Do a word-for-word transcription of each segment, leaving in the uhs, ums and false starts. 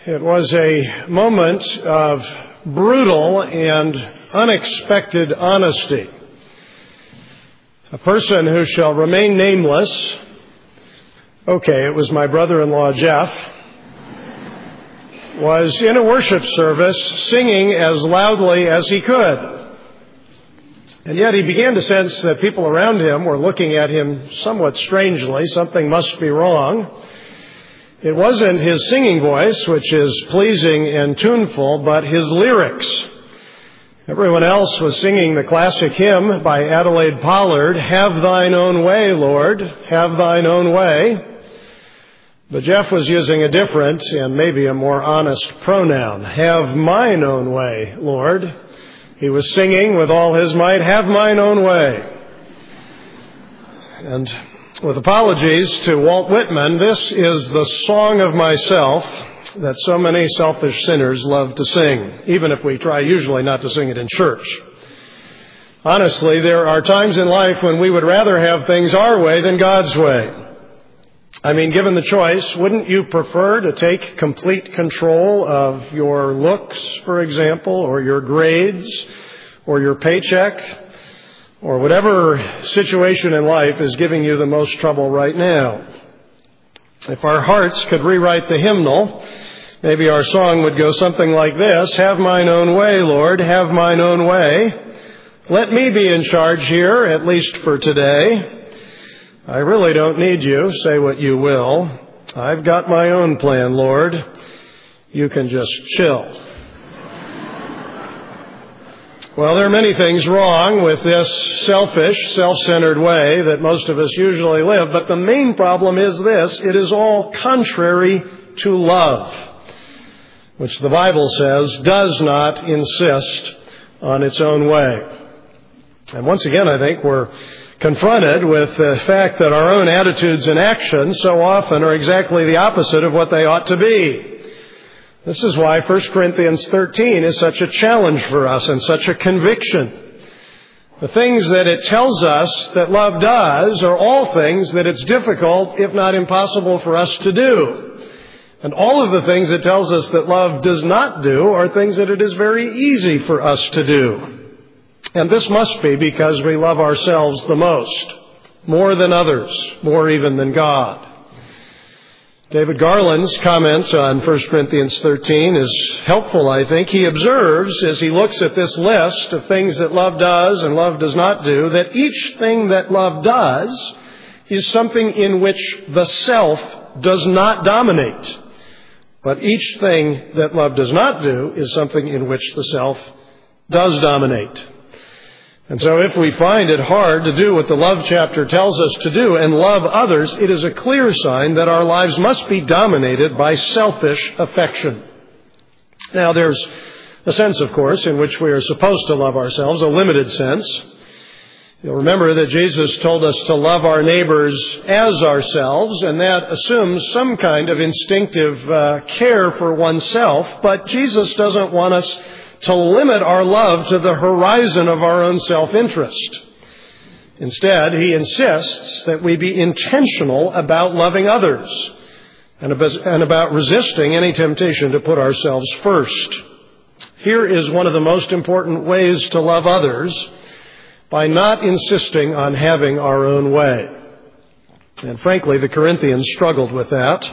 It was a moment of brutal and unexpected honesty. A person who shall remain nameless, okay, it was my brother-in-law Jeff, was in a worship service singing as loudly as he could. And yet he began to sense that people around him were looking at him somewhat strangely. Something must be wrong. It wasn't his singing voice, which is pleasing and tuneful, but his lyrics. Everyone else was singing the classic hymn by Adelaide Pollard, "Have Thine Own Way, Lord, have Thine Own way." But Jeff was using a different and maybe a more honest pronoun, "Have Mine Own Way, Lord." He was singing with all his might, "Have Mine Own Way." And with apologies to Walt Whitman, this is the song of myself that so many selfish sinners love to sing, even if we try usually not to sing it in church. Honestly, there are times in life when we would rather have things our way than God's way. I mean, given the choice, wouldn't you prefer to take complete control of your looks, for example, or your grades, or your paycheck, or whatever situation in life is giving you the most trouble right now? If our hearts could rewrite the hymnal, maybe our song would go something like this: "Have Mine Own Way, Lord, have Mine Own way. Let me be in charge here, at least for today. I really don't need you, say what you will. I've got my own plan, Lord. You can just chill." Well, there are many things wrong with this selfish, self-centered way that most of us usually live, but the main problem is this: it is all contrary to love, which the Bible says does not insist on its own way. And once again, I think we're confronted with the fact that our own attitudes and actions so often are exactly the opposite of what they ought to be. This is why First Corinthians thirteen is such a challenge for us and such a conviction. The things that it tells us that love does are all things that it's difficult, if not impossible, for us to do. And all of the things it tells us that love does not do are things that it is very easy for us to do. And this must be because we love ourselves the most, more than others, more even than God. David Garland's comment on First Corinthians thirteen is helpful, I think. He observes, as he looks at this list of things that love does and love does not do, that each thing that love does is something in which the self does not dominate. But each thing that love does not do is something in which the self does dominate. And so if we find it hard to do what the love chapter tells us to do and love others, it is a clear sign that our lives must be dominated by selfish affection. Now, there's a sense, of course, in which we are supposed to love ourselves, a limited sense. You'll remember that Jesus told us to love our neighbors as ourselves, and that assumes some kind of instinctive uh, care for oneself, but Jesus doesn't want us to limit our love to the horizon of our own self-interest. Instead, he insists that we be intentional about loving others and about resisting any temptation to put ourselves first. Here is one of the most important ways to love others: by not insisting on having our own way. And frankly, the Corinthians struggled with that.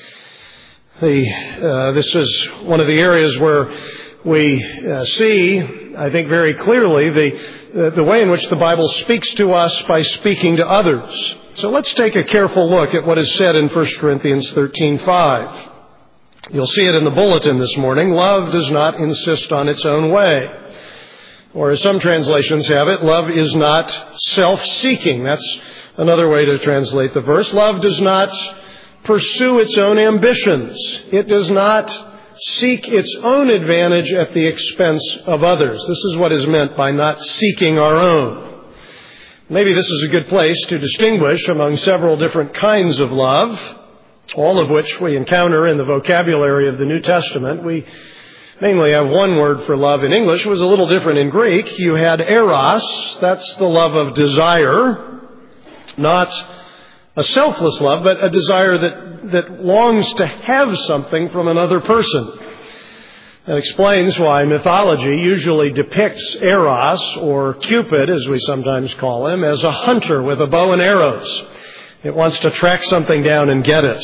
The, uh, this is one of the areas where we uh, see, I think very clearly, the, uh, the way in which the Bible speaks to us by speaking to others. So let's take a careful look at what is said in First Corinthians thirteen five. You'll see it in the bulletin this morning. Love does not insist on its own way. Or as some translations have it, love is not self-seeking. That's another way to translate the verse. Love does not pursue its own ambitions. It does not seek its own advantage at the expense of others. This is what is meant by not seeking our own. Maybe this is a good place to distinguish among several different kinds of love, all of which we encounter in the vocabulary of the New Testament. We mainly have one word for love in English. It was a little different in Greek. You had eros, that's the love of desire, not A selfless love, but a desire that, that longs to have something from another person. That explains why mythology usually depicts Eros, or Cupid as we sometimes call him, as a hunter with a bow and arrows. It wants to track something down and get it.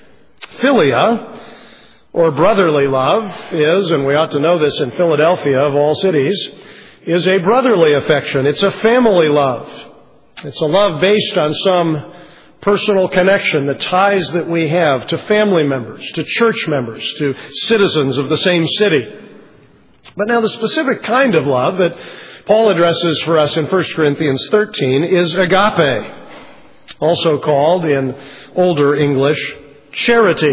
Philia, or brotherly love, is, and we ought to know this in Philadelphia of all cities, is a brotherly affection. It's a family love. It's a love based on some personal connection, the ties that we have to family members, to church members, to citizens of the same city. But now the specific kind of love that Paul addresses for us in First Corinthians thirteen is agape, also called in older English charity.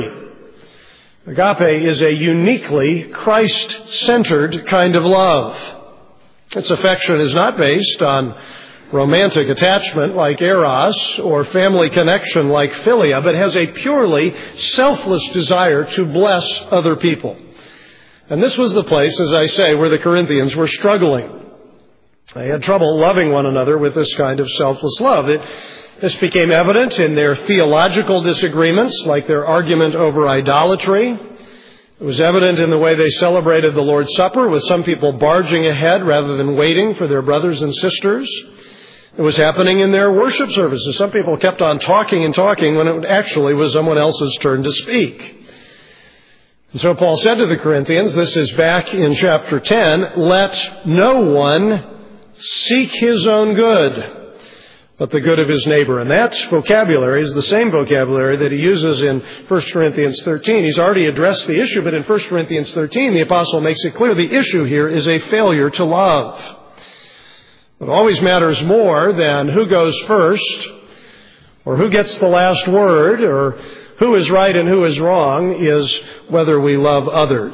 Agape is a uniquely Christ-centered kind of love. Its affection is not based on romantic attachment like Eros or family connection like Philia, but has a purely selfless desire to bless other people. And this was the place, as I say, where the Corinthians were struggling. They had trouble loving one another with this kind of selfless love. It, this became evident in their theological disagreements, like their argument over idolatry. It was evident in the way they celebrated the Lord's Supper, with some people barging ahead rather than waiting for their brothers and sisters. It was happening in their worship services. Some people kept on talking and talking when it actually was someone else's turn to speak. And so Paul said to the Corinthians, this is back in chapter ten, let no one seek his own good, but the good of his neighbor. And that vocabulary is the same vocabulary that he uses in First Corinthians thirteen. He's already addressed the issue, but in First Corinthians thirteen, the apostle makes it clear the issue here is a failure to love. What always matters more than who goes first, or who gets the last word, or who is right and who is wrong, is whether we love others.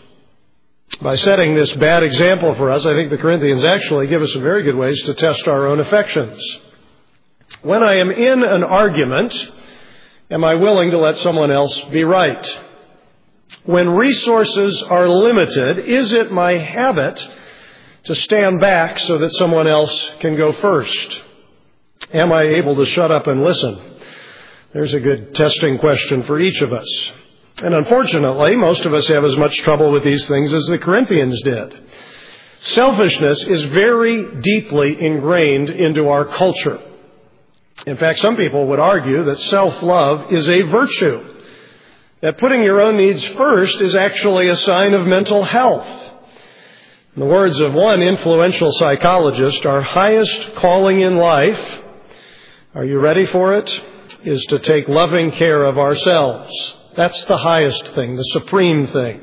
By setting this bad example for us, I think the Corinthians actually give us some very good ways to test our own affections. When I am in an argument, am I willing to let someone else be right? When resources are limited, is it my habit to stand back so that someone else can go first? Am I able to shut up and listen? There's a good testing question for each of us. And unfortunately, most of us have as much trouble with these things as the Corinthians did. Selfishness is very deeply ingrained into our culture. In fact, some people would argue that self-love is a virtue, that putting your own needs first is actually a sign of mental health. In the words of one influential psychologist, our highest calling in life, are you ready for it, is to take loving care of ourselves. That's the highest thing, the supreme thing.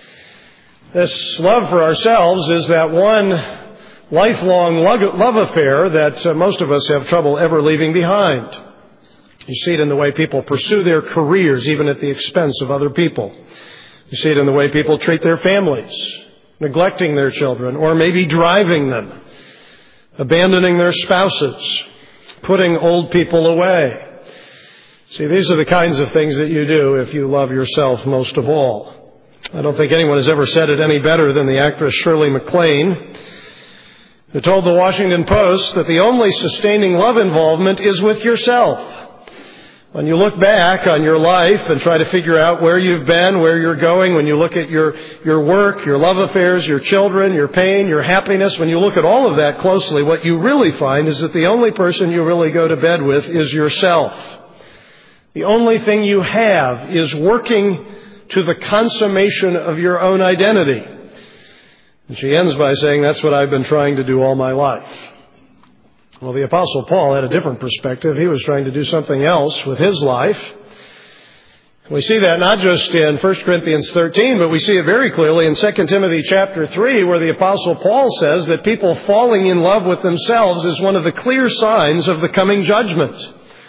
This love for ourselves is that one lifelong love affair that most of us have trouble ever leaving behind. You see it in the way people pursue their careers, even at the expense of other people. You see it in the way people treat their families, neglecting their children, or maybe driving them, abandoning their spouses, putting old people away. See, these are the kinds of things that you do if you love yourself most of all. I don't think anyone has ever said it any better than the actress Shirley MacLaine, who told the Washington Post that the only sustaining love involvement is with yourself. When you look back on your life and try to figure out where you've been, where you're going, when you look at your, your work, your love affairs, your children, your pain, your happiness, when you look at all of that closely, what you really find is that the only person you really go to bed with is yourself. The only thing you have is working to the consummation of your own identity. And she ends by saying, that's what I've been trying to do all my life. Well, the Apostle Paul had a different perspective. He was trying to do something else with his life. We see that not just in First Corinthians thirteen, but we see it very clearly in Second Timothy chapter three, where the Apostle Paul says that people falling in love with themselves is one of the clear signs of the coming judgment.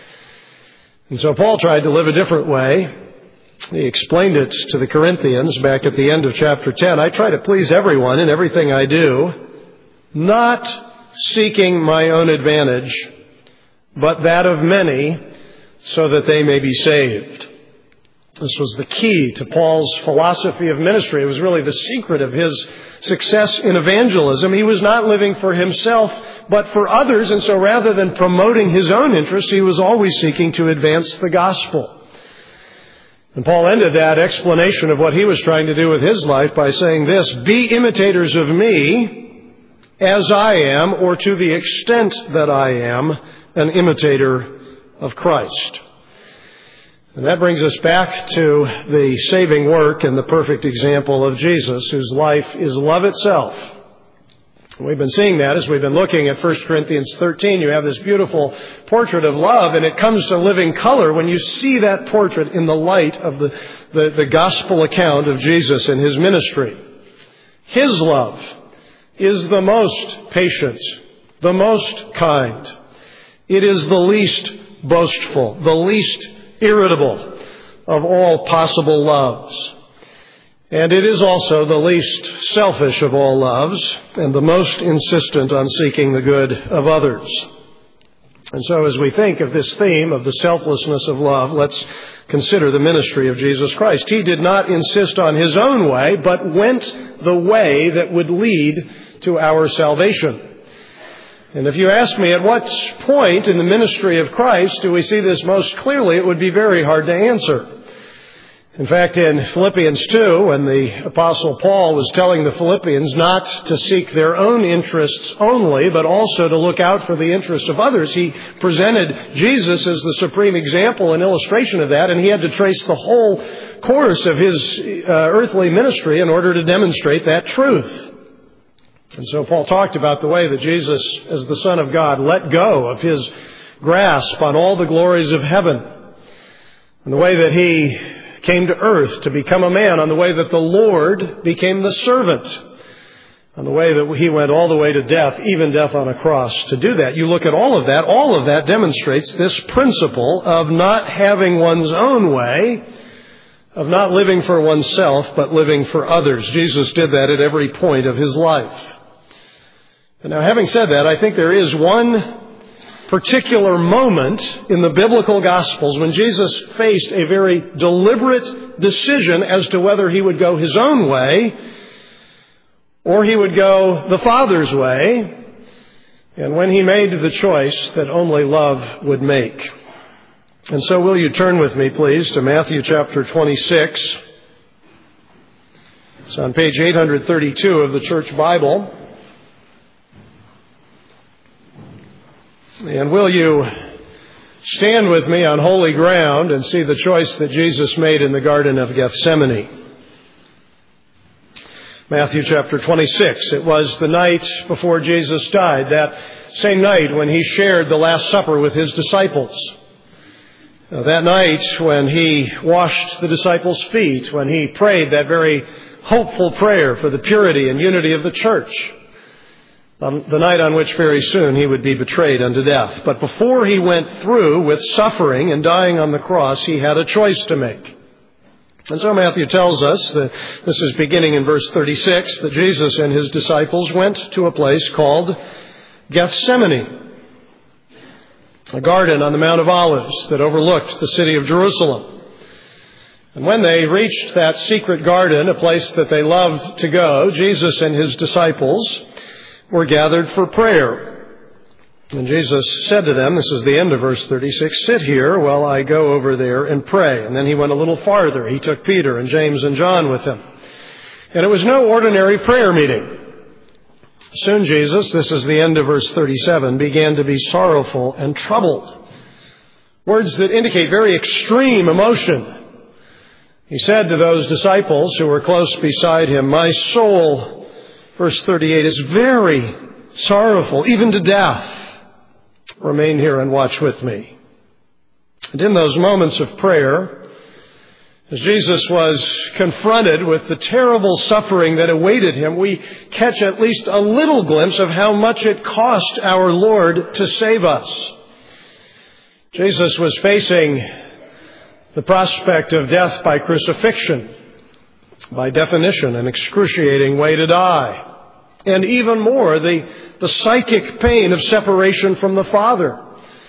And so Paul tried to live a different way. He explained it to the Corinthians back at the end of chapter ten. I try to please everyone in everything I do, not seeking my own advantage, but that of many, so that they may be saved. This was the key to Paul's philosophy of ministry. It was really the secret of his success in evangelism. He was not living for himself, but for others. And so rather than promoting his own interests, he was always seeking to advance the gospel. And Paul ended that explanation of what he was trying to do with his life by saying this: be imitators of me as I am, or to the extent that I am, an imitator of Christ. And that brings us back to the saving work and the perfect example of Jesus, whose life is love itself. We've been seeing that as we've been looking at First Corinthians thirteen. You have this beautiful portrait of love, and it comes to living color when you see that portrait in the light of the, the, the gospel account of Jesus and his ministry. His love is the most patient, the most kind. It is the least boastful, the least irritable of all possible loves. And it is also the least selfish of all loves and the most insistent on seeking the good of others. And so as we think of this theme of the selflessness of love, let's consider the ministry of Jesus Christ. He did not insist on his own way, but went the way that would lead to our salvation. And if you ask me at what point in the ministry of Christ do we see this most clearly, it would be very hard to answer. In fact, in Philippians two, when the Apostle Paul was telling the Philippians not to seek their own interests only, but also to look out for the interests of others, he presented Jesus as the supreme example and illustration of that, and he had to trace the whole course of his uh, earthly ministry in order to demonstrate that truth. And so Paul talked about the way that Jesus, as the Son of God, let go of his grasp on all the glories of heaven, and the way that he came to earth to become a man, on the way that the Lord became the servant, on the way that he went all the way to death, even death on a cross. To do that, you look at all of that, all of that demonstrates this principle of not having one's own way, of not living for oneself, but living for others. Jesus did that at every point of his life. And now, having said that, I think there is one particular moment in the biblical Gospels when Jesus faced a very deliberate decision as to whether he would go his own way or he would go the Father's way, and when he made the choice that only love would make. And so will you turn with me, please, to Matthew chapter twenty-six. It's on page eight thirty-two of the Church Bible. And will you stand with me on holy ground and see the choice that Jesus made in the Garden of Gethsemane? Matthew chapter twenty-six. It was the night before Jesus died, that same night when he shared the Last Supper with his disciples. Now, that night when he washed the disciples' feet, when he prayed that very hopeful prayer for the purity and unity of the church. The night on which very soon he would be betrayed unto death. But before he went through with suffering and dying on the cross, he had a choice to make. And so Matthew tells us that this is beginning in verse thirty-six, that Jesus and his disciples went to a place called Gethsemane, a garden on the Mount of Olives that overlooked the city of Jerusalem. And when they reached that secret garden, a place that they loved to go, Jesus and his disciples were gathered for prayer. And Jesus said to them, this is the end of verse thirty-six, sit here while I go over there and pray. And then he went a little farther. He took Peter and James and John with him. And it was no ordinary prayer meeting. Soon Jesus, this is the end of verse thirty-seven, began to be sorrowful and troubled. Words that indicate very extreme emotion. He said to those disciples who were close beside him, my soul, verse thirty-eight, is very sorrowful, even to death. Remain here and watch with me. And in those moments of prayer, as Jesus was confronted with the terrible suffering that awaited him, we catch at least a little glimpse of how much it cost our Lord to save us. Jesus was facing the prospect of death by crucifixion, by definition, an excruciating way to die. And even more, the, the psychic pain of separation from the Father.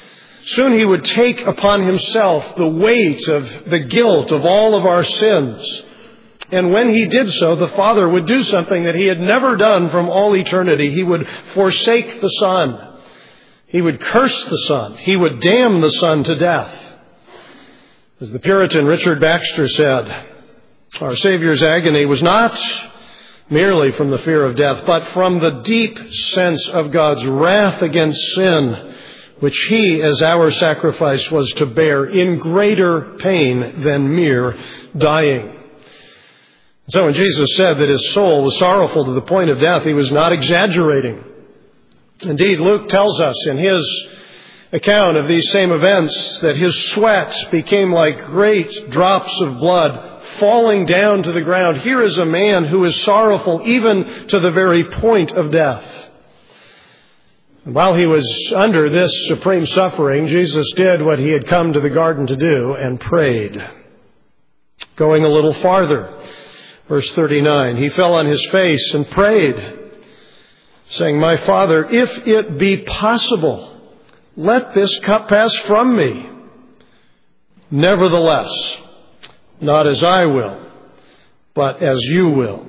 Soon he would take upon himself the weight of the guilt of all of our sins. And when he did so, the Father would do something that he had never done from all eternity. He would forsake the Son. He would curse the Son. He would damn the Son to death. As the Puritan Richard Baxter said, our Savior's agony was not merely from the fear of death, but from the deep sense of God's wrath against sin, which he, as our sacrifice, was to bear in greater pain than mere dying. So when Jesus said that his soul was sorrowful to the point of death, he was not exaggerating. Indeed, Luke tells us in his account of these same events that his sweat became like great drops of blood falling down to the ground. Here is a man who is sorrowful even to the very point of death. And while he was under this supreme suffering, Jesus did what he had come to the garden to do and prayed. Going a little farther, verse thirty-nine, he fell on his face and prayed, saying, "My Father, if it be possible, let this cup pass from me. Nevertheless, not as I will, but as you will."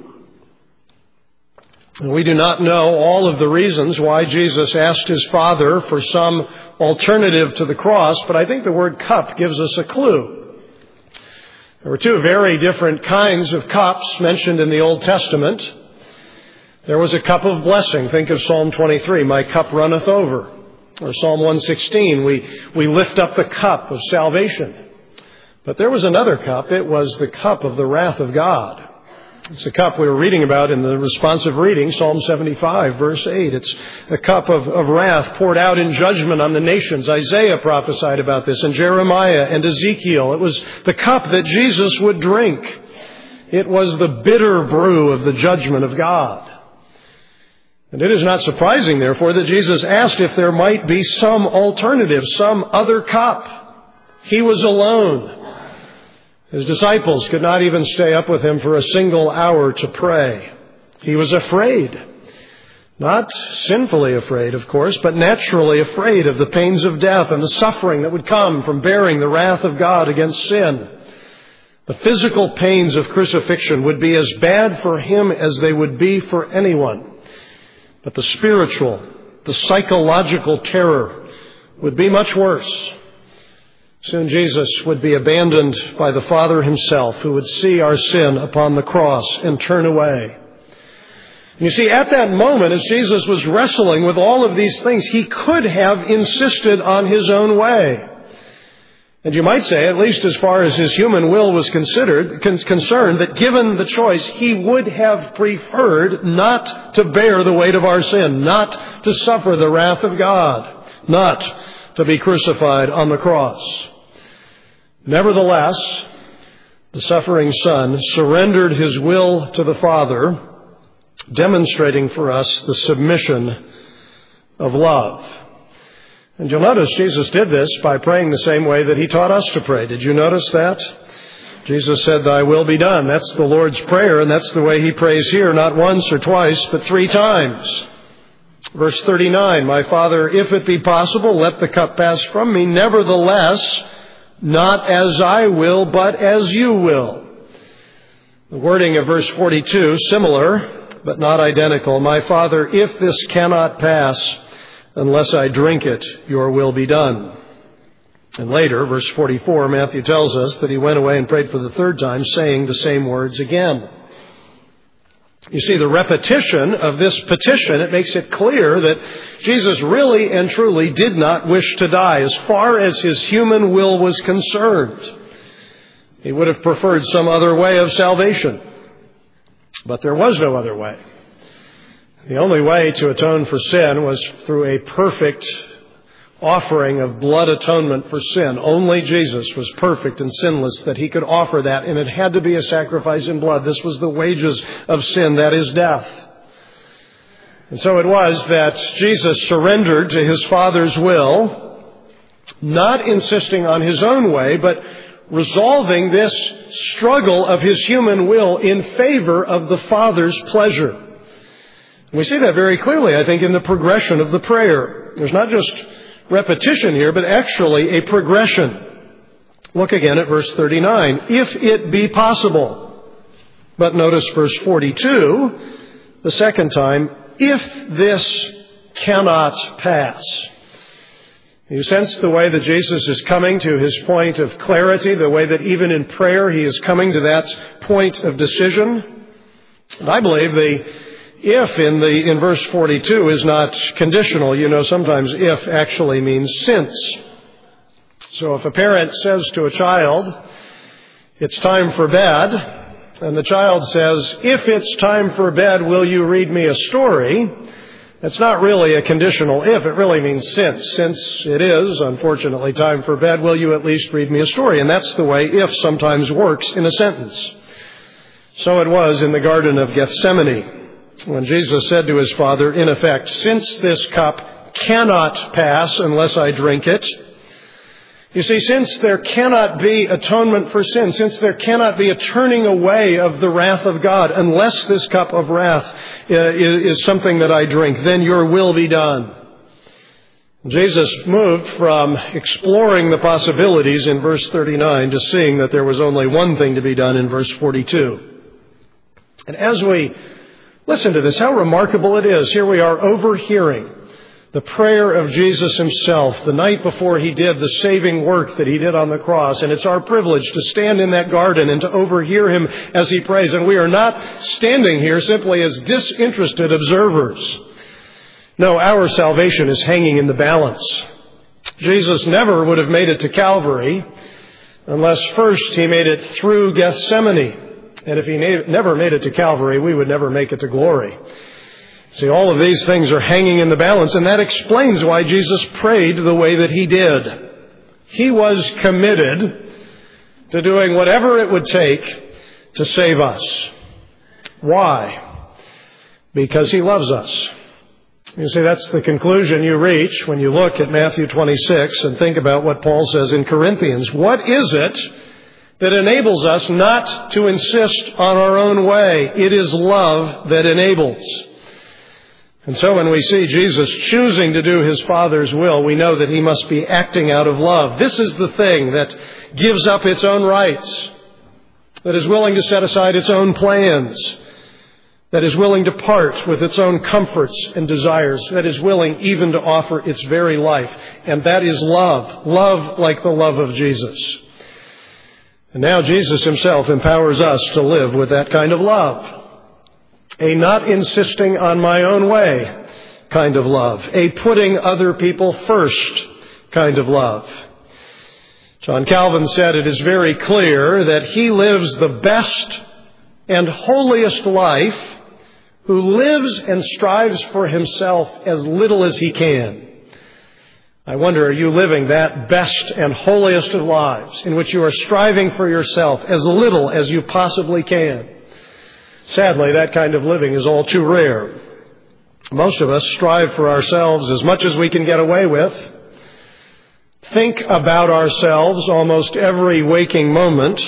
And we do not know all of the reasons why Jesus asked his Father for some alternative to the cross, but I think the word cup gives us a clue. There were two very different kinds of cups mentioned in the Old Testament. There was a cup of blessing. Think of Psalm twenty-three, "My cup runneth over." Or Psalm one sixteen, we, we lift up the cup of salvation. But there was another cup. It was the cup of the wrath of God. It's a cup we were reading about in the responsive reading, Psalm seventy-five, verse eight. It's a cup of, of wrath poured out in judgment on the nations. Isaiah prophesied about this, and Jeremiah and Ezekiel. It was the cup that Jesus would drink. It was the bitter brew of the judgment of God. And it is not surprising, therefore, that Jesus asked if there might be some alternative, some other cup. He was alone. His disciples could not even stay up with him for a single hour to pray. He was afraid. Not sinfully afraid, of course, but naturally afraid of the pains of death and the suffering that would come from bearing the wrath of God against sin. The physical pains of crucifixion would be as bad for him as they would be for anyone. But the spiritual, the psychological terror would be much worse. Soon Jesus would be abandoned by the Father himself, who would see our sin upon the cross and turn away. You see, at that moment, as Jesus was wrestling with all of these things, he could have insisted on his own way. And you might say, at least as far as his human will was considered, con- concerned, that given the choice, he would have preferred not to bear the weight of our sin, not to suffer the wrath of God, not to be crucified on the cross. Nevertheless, the suffering Son surrendered his will to the Father, demonstrating for us the submission of love. And you'll notice Jesus did this by praying the same way that he taught us to pray. Did you notice that? Jesus said, "Thy will be done." That's the Lord's Prayer, and that's the way he prays here, not once or twice, but three times. Verse thirty-nine, "My Father, if it be possible, let the cup pass from me. Nevertheless, not as I will, but as you will." The wording of verse forty-two, similar, but not identical. "My Father, if this cannot pass, unless I drink it, your will be done." And later, verse forty-four, Matthew tells us that he went away and prayed for the third time, saying the same words again. You see, the repetition of this petition, it makes it clear that Jesus really and truly did not wish to die as far as his human will was concerned. He would have preferred some other way of salvation. But there was no other way. The only way to atone for sin was through a perfect offering of blood atonement for sin. Only Jesus was perfect and sinless that he could offer that, and it had to be a sacrifice in blood. This was the wages of sin, that is death. And so it was that Jesus surrendered to his Father's will, not insisting on his own way, but resolving this struggle of his human will in favor of the Father's pleasure. We see that very clearly, I think, in the progression of the prayer. There's not just repetition here, but actually a progression. Look again at verse thirty-nine. If it be possible. But notice verse forty-two, the second time, if this cannot pass. You sense the way that Jesus is coming to his point of clarity, the way that even in prayer he is coming to that point of decision. And I believe the if in the in verse forty-two is not conditional. You know, sometimes if actually means since. So if a parent says to a child, it's time for bed, and the child says, if it's time for bed, will you read me a story? It's not really a conditional if, it really means since. Since it is, unfortunately, time for bed, will you at least read me a story? And that's the way if sometimes works in a sentence. So it was in the Garden of Gethsemane, when Jesus said to his Father, in effect, since this cup cannot pass unless I drink it. You see, since there cannot be atonement for sin, since there cannot be a turning away of the wrath of God, unless this cup of wrath uh, is, is something that I drink, then your will be done. Jesus moved from exploring the possibilities in verse thirty-nine to seeing that there was only one thing to be done in verse forty-two. And as we listen to this, how remarkable it is. Here we are overhearing the prayer of Jesus himself the night before he did the saving work that he did on the cross. And it's our privilege to stand in that garden and to overhear him as he prays. And we are not standing here simply as disinterested observers. No, our salvation is hanging in the balance. Jesus never would have made it to Calvary unless first he made it through Gethsemane. And if he never made it to Calvary, we would never make it to glory. See, all of these things are hanging in the balance, and that explains why Jesus prayed the way that he did. He was committed to doing whatever it would take to save us. Why? Because he loves us. You see, that's the conclusion you reach when you look at Matthew twenty-six and think about what Paul says in Corinthians. What is it that enables us not to insist on our own way? It is love that enables. And so when we see Jesus choosing to do his Father's will, we know that he must be acting out of love. This is the thing that gives up its own rights, that is willing to set aside its own plans, that is willing to part with its own comforts and desires, that is willing even to offer its very life. And that is love. Love like the love of Jesus. And now Jesus himself empowers us to live with that kind of love. A not insisting on my own way kind of love. A putting other people first kind of love. John Calvin said it is very clear that he lives the best and holiest life who lives and strives for himself as little as he can. I wonder, are you living that best and holiest of lives in which you are striving for yourself as little as you possibly can? Sadly, that kind of living is all too rare. Most of us strive for ourselves as much as we can get away with. Think about ourselves almost every waking moment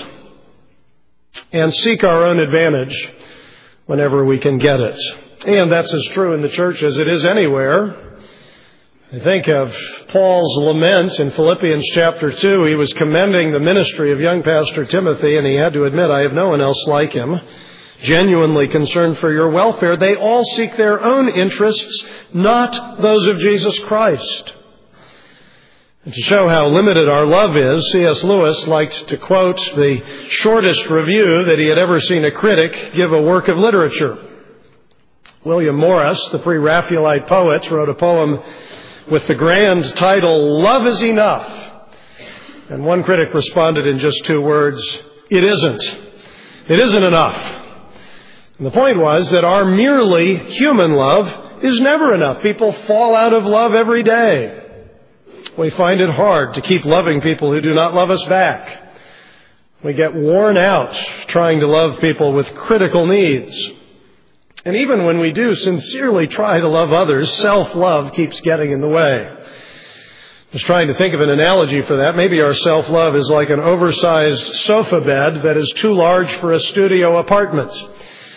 and seek our own advantage whenever we can get it. And that's as true in the church as it is anywhere. I think of Paul's lament in Philippians chapter two. He was commending the ministry of young Pastor Timothy, and he had to admit, I have no one else like him, genuinely concerned for your welfare. They all seek their own interests, not those of Jesus Christ. And to show how limited our love is, C S Lewis liked to quote the shortest review that he had ever seen a critic give a work of literature. William Morris, the pre-Raphaelite poet, wrote a poem with the grand title, Love is Enough. And one critic responded in just two words, it isn't. It isn't enough. And the point was that our merely human love is never enough. People fall out of love every day. We find it hard to keep loving people who do not love us back. We get worn out trying to love people with critical needs. And even when we do sincerely try to love others, self-love keeps getting in the way. I was trying to think of an analogy for that. Maybe our self-love is like an oversized sofa bed that is too large for a studio apartment.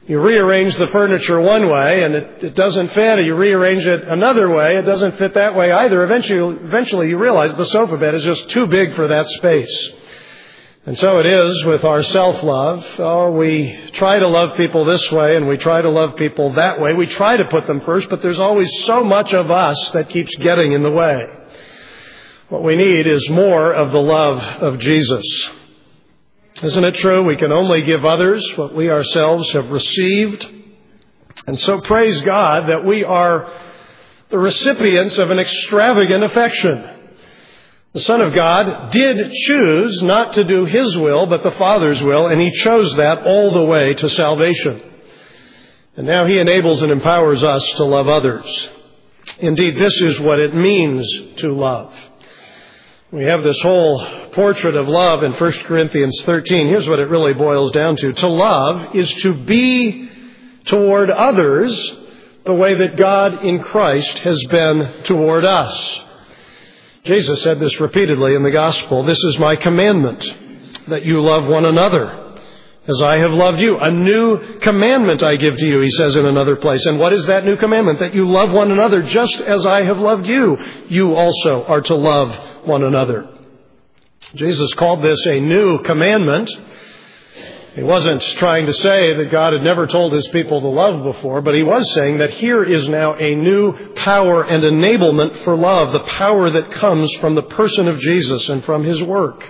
You rearrange the furniture one way and it, it doesn't fit. You rearrange it another way, it doesn't fit that way either. Eventually, eventually you realize the sofa bed is just too big for that space. And so it is with our self-love. Oh, we try to love people this way and we try to love people that way. We try to put them first, but there's always so much of us that keeps getting in the way. What we need is more of the love of Jesus. Isn't it true? We can only give others what we ourselves have received. And so praise God that we are the recipients of an extravagant affection. The Son of God did choose not to do His will, but the Father's will, and He chose that all the way to salvation. And now He enables and empowers us to love others. Indeed, this is what it means to love. We have this whole portrait of love in First Corinthians thirteen. Here's what it really boils down to. To love is to be toward others the way that God in Christ has been toward us. Jesus said this repeatedly in the gospel. This is my commandment, that you love one another as I have loved you. A new commandment I give to you, he says in another place. And what is that new commandment? That you love one another just as I have loved you. You also are to love one another. Jesus called this a new commandment. He wasn't trying to say that God had never told His people to love before, but He was saying that here is now a new power and enablement for love, the power that comes from the person of Jesus and from His work.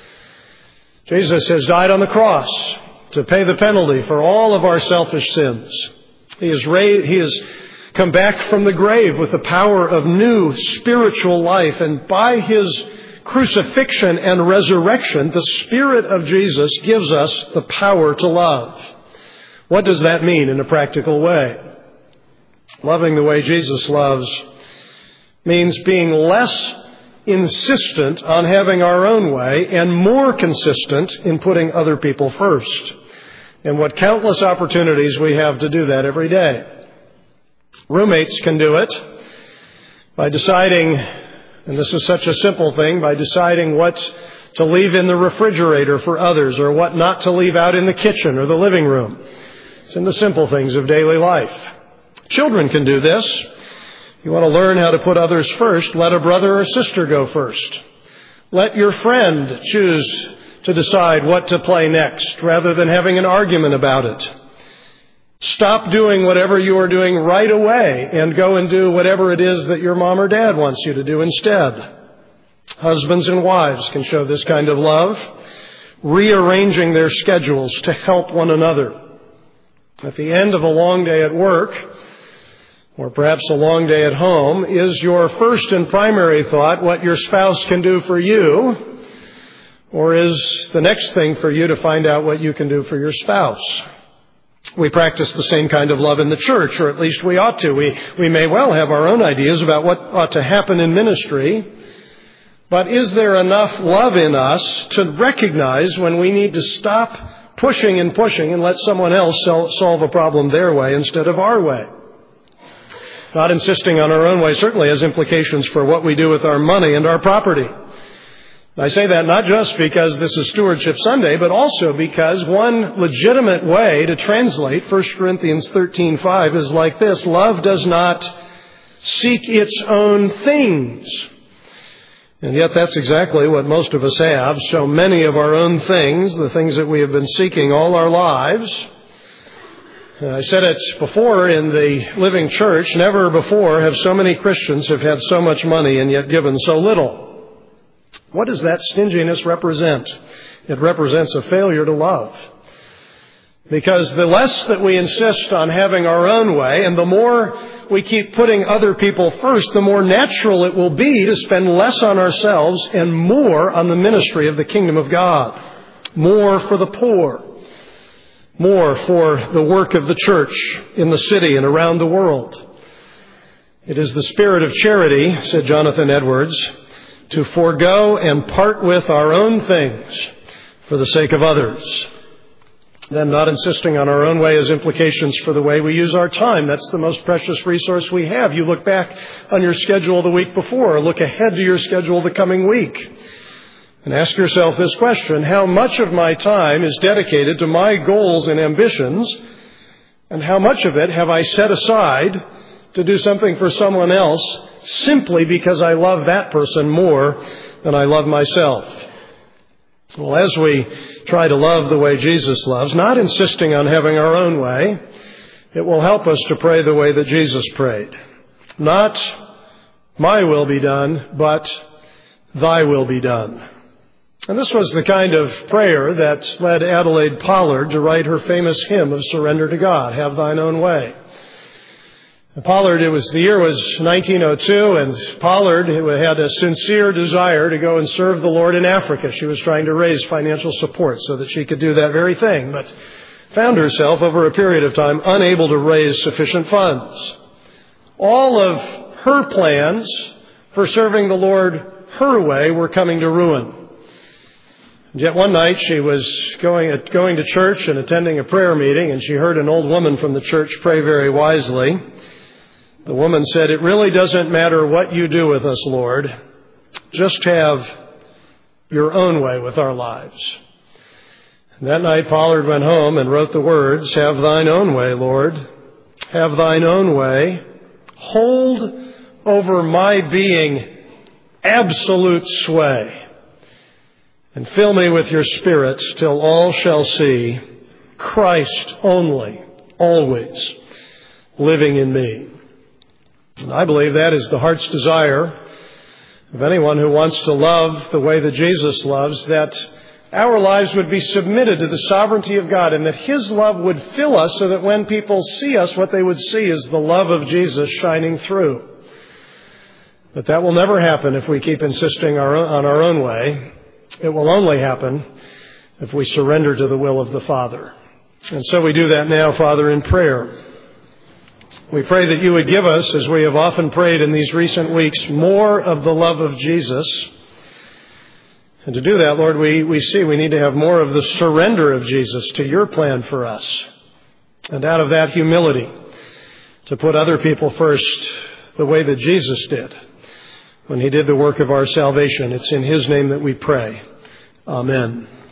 Jesus has died on the cross to pay the penalty for all of our selfish sins. He has raised, He has come back from the grave with the power of new spiritual life, and by His crucifixion and resurrection, the Spirit of Jesus gives us the power to love. What does that mean in a practical way? Loving the way Jesus loves means being less insistent on having our own way and more consistent in putting other people first. And what countless opportunities we have to do that every day. Roommates can do it by deciding, and this is such a simple thing, by deciding what to leave in the refrigerator for others or what not to leave out in the kitchen or the living room. It's in the simple things of daily life. Children can do this. You want to learn how to put others first, let a brother or sister go first. Let your friend choose to decide what to play next rather than having an argument about it. Stop doing whatever you are doing right away and go and do whatever it is that your mom or dad wants you to do instead. Husbands and wives can show this kind of love, rearranging their schedules to help one another. At the end of a long day at work, or perhaps a long day at home, is your first and primary thought what your spouse can do for you, or is the next thing for you to find out what you can do for your spouse? We practice the same kind of love in the church, or at least we ought to. We, we may well have our own ideas about what ought to happen in ministry, but is there enough love in us to recognize when we need to stop pushing and pushing and let someone else solve a problem their way instead of our way? Not insisting on our own way certainly has implications for what we do with our money and our property. I say that not just because this is Stewardship Sunday, but also because one legitimate way to translate First Corinthians thirteen five is like this: love does not seek its own things. And yet that's exactly what most of us have. So many of our own things, the things that we have been seeking all our lives. I said it before in the Living Church, never before have so many Christians have had so much money and yet given so little. What does that stinginess represent? It represents a failure to love. Because the less that we insist on having our own way and the more we keep putting other people first, the more natural it will be to spend less on ourselves and more on the ministry of the kingdom of God. More for the poor. More for the work of the church in the city and around the world. It is the spirit of charity, said Jonathan Edwards, to forego and part with our own things for the sake of others. Then not insisting on our own way has implications for the way we use our time. That's the most precious resource we have. You look back on your schedule the week before, or look ahead to your schedule the coming week, and ask yourself this question: how much of my time is dedicated to my goals and ambitions, And how much of it have I set aside to do something for someone else simply because I love that person more than I love myself? Well, as we try to love the way Jesus loves, not insisting on having our own way, it will help us to pray the way that Jesus prayed. Not my will be done, but thy will be done. And this was the kind of prayer that led Adelaide Pollard to write her famous hymn of surrender to God, Have Thine Own Way. Pollard, it was, the year was nineteen oh two, and Pollard had a sincere desire to go and serve the Lord in Africa. She was trying to raise financial support so that she could do that very thing, but found herself over a period of time unable to raise sufficient funds. All of her plans for serving the Lord her way were coming to ruin. And yet one night she was going, going to church and attending a prayer meeting, and she heard an old woman from the church pray very wisely. The woman said, "It really doesn't matter what you do with us, Lord. Just have your own way with our lives." And that night Pollard went home and wrote the words, "Have thine own way, Lord. Have thine own way. Hold over my being absolute sway. And fill me with your Spirit till all shall see Christ only, always, living in me." And I believe that is the heart's desire of anyone who wants to love the way that Jesus loves, that our lives would be submitted to the sovereignty of God, and that His love would fill us so that when people see us, what they would see is the love of Jesus shining through. But that will never happen if we keep insisting our own, on our own way. It will only happen if we surrender to the will of the Father. And so we do that now, Father, in prayer. We pray that you would give us, as we have often prayed in these recent weeks, more of the love of Jesus. And to do that, Lord, we, we see we need to have more of the surrender of Jesus to your plan for us. And out of that humility, to put other people first the way that Jesus did when He did the work of our salvation. It's in His name that we pray. Amen.